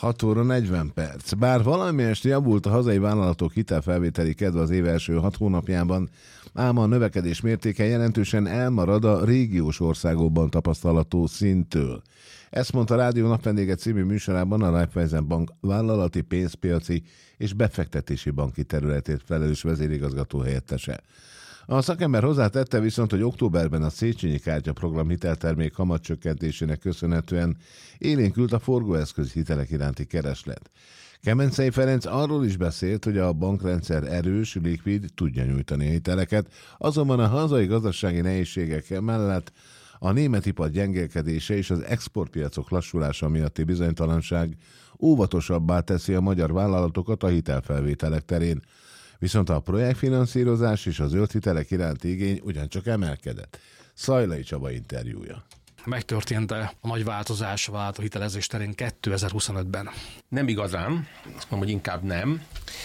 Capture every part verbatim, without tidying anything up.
hat óra negyven perc. Bár valamelyest javult a hazai vállalatok hitelfelvételi kedve az év első hat hónapjában, ám a növekedés mértéke jelentősen elmarad a régiós országokban tapasztalható szinttől. Ezt mondta a Rádió Napvendége című műsorában a Raiffeisen Bank vállalati, pénzpiaci és befektetési banki területét felelős vezérigazgató helyettese. A szakember hozzátette viszont, hogy októberben a Széchenyi kártyaprogram hiteltermék kamatcsökkentésének köszönhetően élénkült a forgóeszköz hitelek iránti kereslet. Kemencei Ferenc arról is beszélt, hogy a bankrendszer erős, likvid, tudja nyújtani a hiteleket, azonban a hazai gazdasági nehézségek mellett a német ipar gyengélkedése és az exportpiacok lassulása miatti bizonytalanság óvatosabbá teszi a magyar vállalatokat a hitelfelvételek terén. Viszont a projektfinanszírozás és a zöld hitelek iránti igény ugyancsak emelkedett. Szajlai Csaba interjúja. Megtörtént-e a nagy változás a vállalat hitelezés terén kétezer-huszonötben? Nem igazán, azt mondom, hogy inkább nem.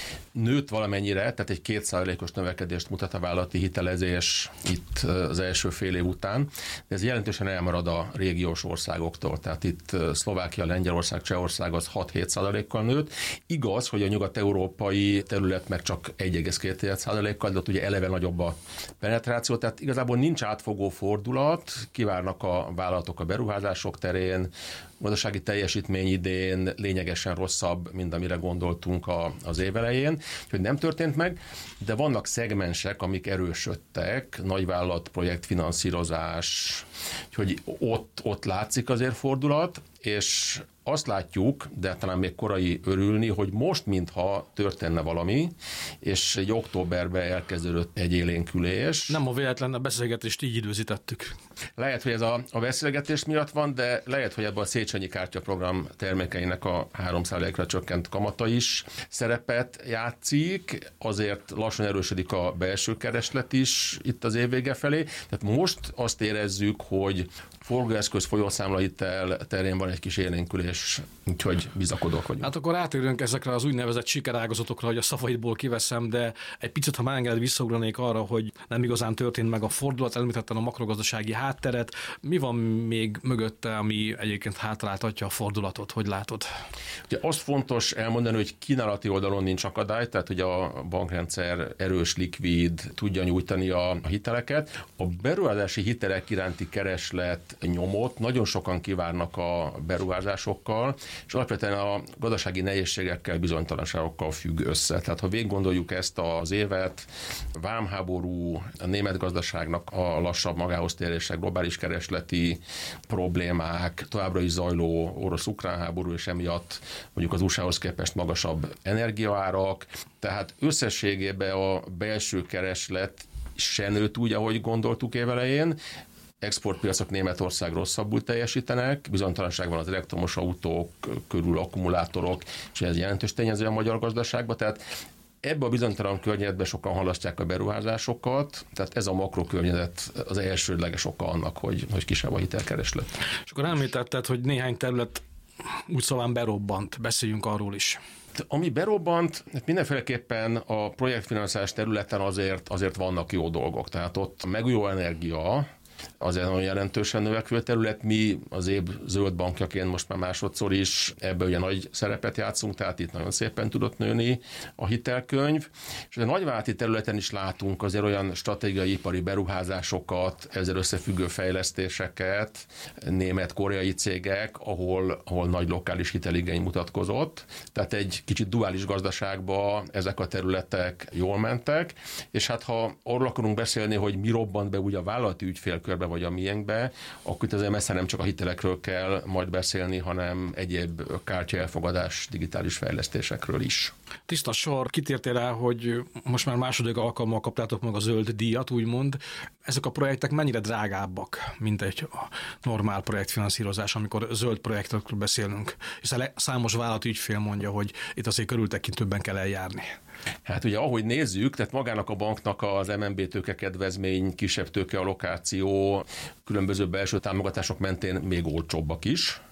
Nőtt valamennyire, tehát egy két százalékos növekedést mutat a vállalati hitelezés itt az első fél év után, de ez jelentősen elmarad a régiós országoktól, tehát itt Szlovákia, Lengyelország, Csehország az hat-hét százalékkal nőtt. Igaz, hogy a nyugat-európai terület meg csak egy egész két százalékkal, de ott ugye eleve nagyobb a penetráció, tehát igazából nincs átfogó fordulat, kivárnak a vállalatok a beruházások terén, gazdasági teljesítmény idén lényegesen rosszabb, mint amire gondoltunk a, az év elején, hogy nem történt meg, de vannak szegmensek, amik erősödtek, nagyvállalat, projektfinanszírozás, hogy ott, ott látszik azért fordulat, és azt látjuk, de talán még korai örülni, hogy most mintha történne valami, és egy októberben elkezdődött egy élénkülés. Nem a véletlen, a beszélgetést így időzítettük. Lehet, hogy ez a, a beszélgetés miatt van, de lehet, hogy ebben a Széchenyi kártyaprogram termékeinek a három százalékra csökkent kamata is szerepet játszik, azért lassan erősödik a belső kereslet is itt az év vége felé. Tehát most azt érezzük, hogy forgóeszköz folyószámlahitel terén van egy kis élénkülés, úgyhogy bizakodók vagyunk. Hát akkor átérünk ezekre az úgynevezett sikerágazatokra, hogy a szavaidból kiveszem, de egy picit, ha már engeded, visszaugranék arra, hogy nem igazán történt meg a fordulat, említettem a makrogazdasági hátteret. Mi van még mögötte, ami egyébként hátráltatja a fordulatot? Hogy látod? Ugye azt fontos elmondani, hogy kínálati oldalon nincs akadály, tehát hogy a bankrendszer erős, likvid, tudja nyújtani a hiteleket. A beruházási hitelek iránti kereslet nyomot nagyon sokan kivárnak a beruházásokkal, és alapvetően a gazdasági nehézségekkel, bizonytalanságokkal függ össze. Tehát ha végiggondoljuk ezt az évet, vámháború, a német gazdaságnak a lassabb magához térése, globális keresleti problémák, továbbra is zajló orosz-ukrán háború, és emiatt mondjuk az u es á-hoz képest magasabb energiaárak, tehát összességében a belső kereslet se nőtt úgy, ahogy gondoltuk évelején. Exportpiacok Németország rosszabbul teljesítenek, bizonytalanság van az elektromos autók körül, akkumulátorok, és ez jelentős tényező a magyar gazdaságban, tehát ebbe a bizonytalan környezetben sokan halasztják a beruházásokat, tehát ez a makrokörnyezet az elsődleges oka annak, hogy, hogy kisebb a hitelkereslet. És akkor említetted, hogy néhány terület úgy szóval berobbant, beszéljünk arról is. Ami berobbant, mindenféleképpen a projektfinanszírozás területen azért, azért vannak jó dolgok, tehát ott megújuló energia, azért nagyon jelentősen növekvő terület. Mi az év zöld bankjaként most már másodszor is ebben ugye nagy szerepet játszunk, tehát itt nagyon szépen tudott nőni a hitelkönyv. És a nagyvállalati területen is látunk azért olyan stratégiai ipari beruházásokat, ezzel összefüggő fejlesztéseket, német-koreai cégek, ahol, ahol nagy lokális hiteligény mutatkozott. Tehát egy kicsit duális gazdaságban ezek a területek jól mentek, és hát ha arról akarunk beszélni, hogy mi robbant be ugye a vállalati ügyfélkörbe vagy a miénkbe, akkor itt azért messze nem csak a hitelekről kell majd beszélni, hanem egyéb kártyaelfogadás, digitális fejlesztésekről is. Tiszta sor, kitértél rá, hogy most már második alkalommal kaptátok meg a zöld díjat, úgymond. Ezek a projektek mennyire drágábbak, mint egy normál projektfinanszírozás, amikor zöld projektekről beszélünk? Hiszen számos vállalati ügyfél mondja, hogy itt azért körültekintőbben kell eljárni. Hát ugye ahogy nézzük, tehát magának a banknak az em en bé tőke kedvezmény, kisebb tőke allokáció, különböző belső támogatások mentén még olcsóbbak is.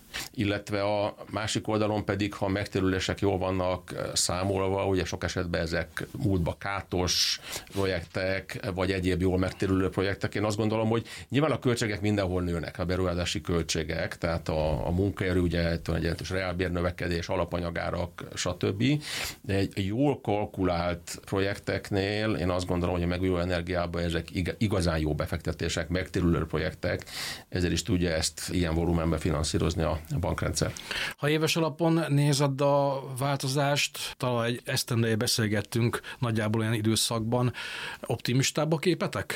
illetve a másik oldalon pedig, ha megtérülések jól vannak számolva, ugye sok esetben ezek múltba kátos projektek, vagy egyéb jól megtérülő projektek. Én azt gondolom, hogy nyilván a költségek mindenhol nőnek, a beruházási költségek, tehát a, a munkaerő, ugye egy jelentős reálbérnövekedés, alapanyagárak, stb. De egy jól kalkulált projekteknél én azt gondolom, hogy a megújuló energiában ezek igazán jó befektetések, megtérülő projektek, ezért is tudja ezt ilyen volumenben finanszírozni a bankrendszer. Ha éves alapon nézed a változást, talán egy esztendeje beszélgettünk nagyjából olyan időszakban, optimistább a képetek?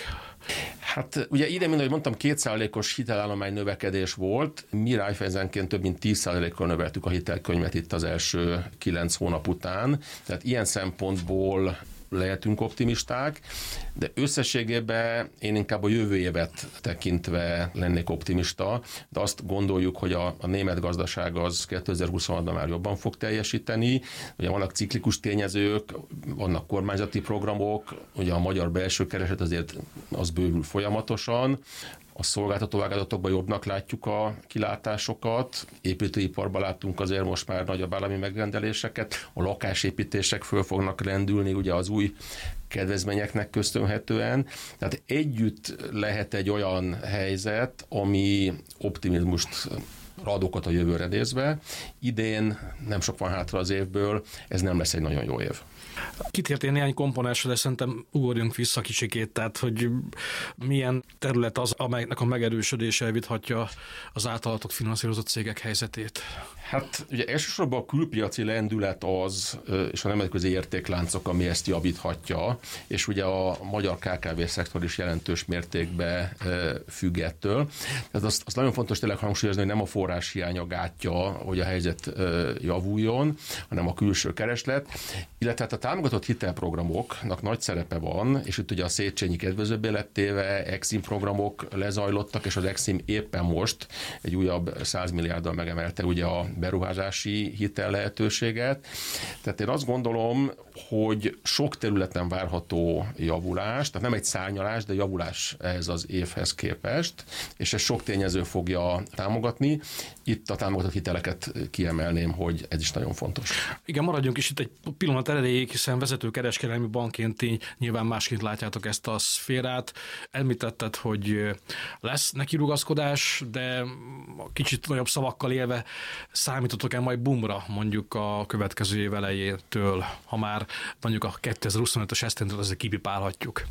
Hát ugye idén, mint ahogy mondtam, két százalékos hitelállomány növekedés volt, mi Raiffeisenként több mint tíz százalékkal növeltük a hitelkönyvet itt az első kilenc hónap után, tehát ilyen szempontból lehetünk optimisták, de összességében én inkább a jövő évet tekintve lennék optimista, de azt gondoljuk, hogy a, a német gazdaság az kétezer-huszonhatban már jobban fog teljesíteni, ugye vannak ciklikus tényezők, vannak kormányzati programok, ugye a magyar belső kereslet azért az bővül folyamatosan, a szolgáltató ágazatokban jobbnak látjuk a kilátásokat, építőiparban láttunk azért most már nagyobb állami megrendeléseket, a lakásépítések föl fognak rendülni ugye az új kedvezményeknek köszönhetően. Tehát együtt lehet egy olyan helyzet, ami optimizmust ad okot a jövőre nézve. Idén nem sok van hátra az évből, ez nem lesz egy nagyon jó év. Kitértél néhány komponensre, de szerintem ugorjunk vissza kicsikét, tehát hogy milyen terület az, amelynek a megerősödése javíthatja az általatok finanszírozott cégek helyzetét? Hát ugye elsősorban a külpiaci lendület az, és a nemzetközi értékláncok, ami ezt javíthatja, és ugye a magyar ká ká vé szektor is jelentős mértékben függ ettől. Tehát azt, azt nagyon fontos tényleg hangsúlyozni, hogy nem a forrás hiánya gátja, hogy a helyzet javuljon, hanem a külső kereslet, illetve hát a támogatott hitelprogramoknak nagy szerepe van, és itt ugye a Széchenyi kedvezőbbé lett téve, Exim programok lezajlottak, és az Exim éppen most egy újabb száz milliárddal megemelte ugye a beruházási hitel lehetőséget. Tehát én azt gondolom, hogy sok területen várható javulás, tehát nem egy szárnyalás, de javulás ehhez az évhez képest, és ez sok tényező fogja támogatni. Itt a támogatott hiteleket kiemelném, hogy ez is nagyon fontos. Igen, maradjunk is itt egy pillanat erejéig, hiszen vezető kereskedelmi bankként nyilván másként látjátok ezt a szférát. Említetted, hogy lesz neki rugaszkodás, de kicsit nagyobb szavakkal élve számítotok-e majd boomra mondjuk a következő év elejétől, ha már mondjuk a kétezer-huszonötös esztendőt azért kipipálhatjuk?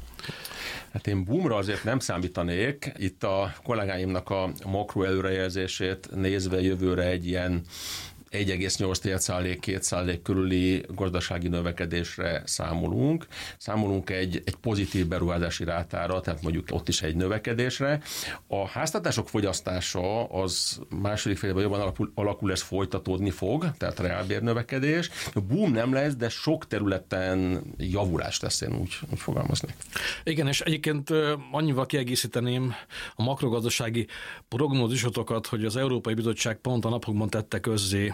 Hát én boomra azért nem számítanék. Itt a kollégáimnak a makro előrejelzését nézve jövőre egy ilyen egy egész nyolc százalék, két százalék körüli gazdasági növekedésre számolunk. Számolunk egy, egy pozitív beruházási rátára, tehát mondjuk ott is egy növekedésre. A háztartások fogyasztása az második félben jobban alakul, alakul, ez folytatódni fog, tehát reálbérnövekedés. A boom nem lesz, de sok területen javulás lesz, én úgy, úgy fogalmaznék. Igen, és egyébként annyival kiegészíteném a makrogazdasági prognózisotokat, hogy az Európai Bizottság pont a napokban tette közzé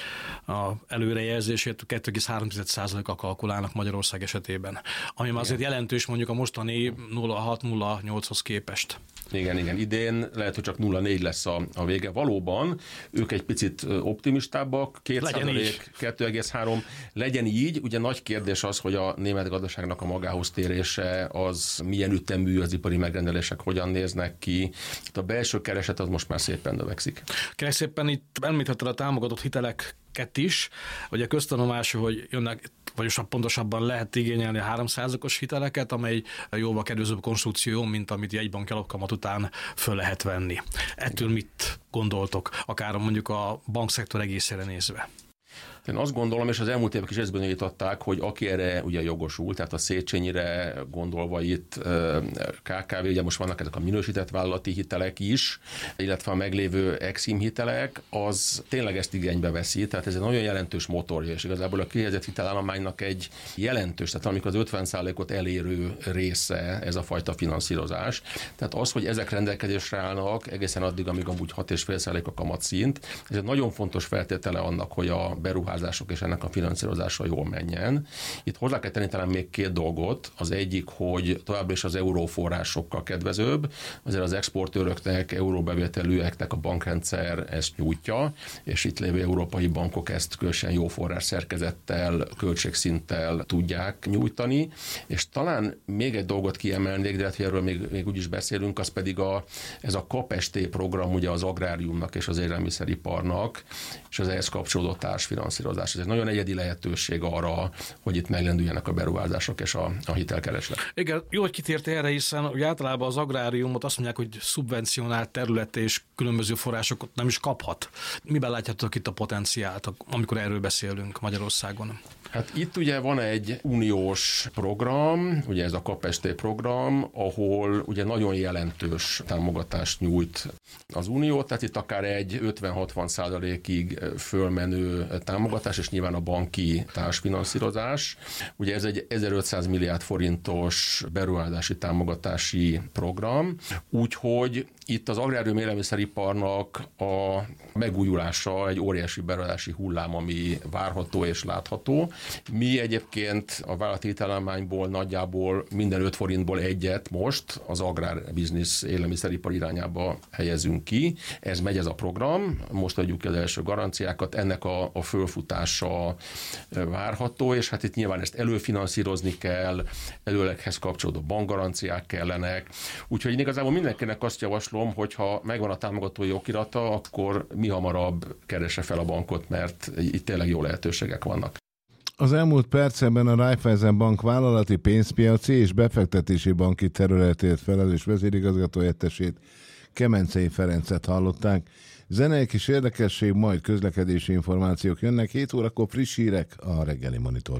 a előrejelzését két egész három százalékkal kalkulálnak Magyarország esetében, ami már azért jelentős mondjuk a mostani nulla hat nulla nyolchoz képest. Igen, igen. Idén lehet, hogy csak nulla négy lesz a, a vége. Valóban ők egy picit optimistábbak, két százalék, kettő egész három legyen így. Ugye nagy kérdés az, hogy a német gazdaságnak a magához térése az milyen ütemű, az ipari megrendelések hogyan néznek ki. A belső kereset az most már szépen növekszik. Kérlek szépen, itt említetted a támogatott hiteleket is, ugye köztanulmású, hogy jönnek, vagyis pontosabban lehet igényelni a három százalékos hiteleket, amely jóval kedvezőbb konstrukció, mint amit jegybanki alapkamat után föl lehet venni. Ettől mit gondoltok, akár mondjuk a bankszektor egészére nézve? Én azt gondolom, és az elmúlt évek is ezt bizonyították, hogy aki erre ugye jogosult, tehát a Széchenyire gondolva itt ká ká vé, ugye most vannak ezek a minősített vállalati hitelek is, illetve a meglévő Exim hitelek, az tényleg ezt igénybe veszi, tehát ez egy nagyon jelentős motorja, és igazából a kihelyezett hitelállománynak egy jelentős, tehát amikor az ötven százalékot elérő része ez a fajta finanszírozás. Tehát az, hogy ezek rendelkezésre állnak egészen addig, amíg amúgy hat egész öt százalék a kamatszint, ez egy nagyon fontos feltétele annak, hogy a beruházás beruházások és ennek a finanszírozása jól menjen. Itt hozzá kell tenni talán még két dolgot. Az egyik, hogy továbbra is az euróforrásokkal kedvezőbb, azért az exportőröknek, euróbevételűeknek a bankrendszer ezt nyújtja, és itt lévő európai bankok ezt különösen jó forrás szerkezettel, költségszinttel tudják nyújtani. És talán még egy dolgot kiemelnék, de hát, hogy erről még, még úgy is beszélünk, az pedig a, ez a KAP-ST program, ugye az agráriumnak és az élelmiszeriparnak, és az ehhez kapcsolódó társfinanszírozás. Ez egy nagyon egyedi lehetőség arra, hogy itt meglendüljenek a beruházások és a, a hitelkereslet. Igen, jó, hogy kitért erre, hiszen ugye általában az agráriumot azt mondják, hogy szubvencionált terület és különböző forrásokat nem is kaphat. Miben látjátok itt a potenciált, amikor erről beszélünk Magyarországon? Hát itt ugye van egy uniós program, ugye ez a KAP-ST program, ahol ugye nagyon jelentős támogatást nyújt az Unió, tehát itt akár egy ötven-hatvan százalékig fölmenő támogatás, és nyilván a banki társfinanszírozás. Ugye ez egy ezerötszáz milliárd forintos beruházási támogatási program, úgyhogy itt az agrárium élelmiszeriparnak a megújulása egy óriási beruházási hullám, ami várható és látható. Mi egyébként a vállalati hitelállományból nagyjából minden öt forintból egyet most az agrárbiznisz élelmiszeripar irányába helyezünk ki. Ez megy ez a program, most adjuk ki az első garanciákat, ennek a, a fölfutása várható, és hát itt nyilván ezt előfinanszírozni kell, előleghez kapcsolódó bankgaranciák kellenek. Úgyhogy én igazából mindenkinek azt javaslom, hogyha megvan a támogatói okirata, akkor mi hamarabb keresse fel a bankot, mert itt tényleg jó lehetőségek vannak. Az elmúlt percekben a Raiffeisen Bank vállalati pénzpiaci és befektetési banki területért felelős vezérigazgató-helyettesét, Kemencei Ferencet hallották. Zenei kis érdekesség, majd közlekedési információk jönnek. hét órakor friss hírek a Reggeli Monitorban.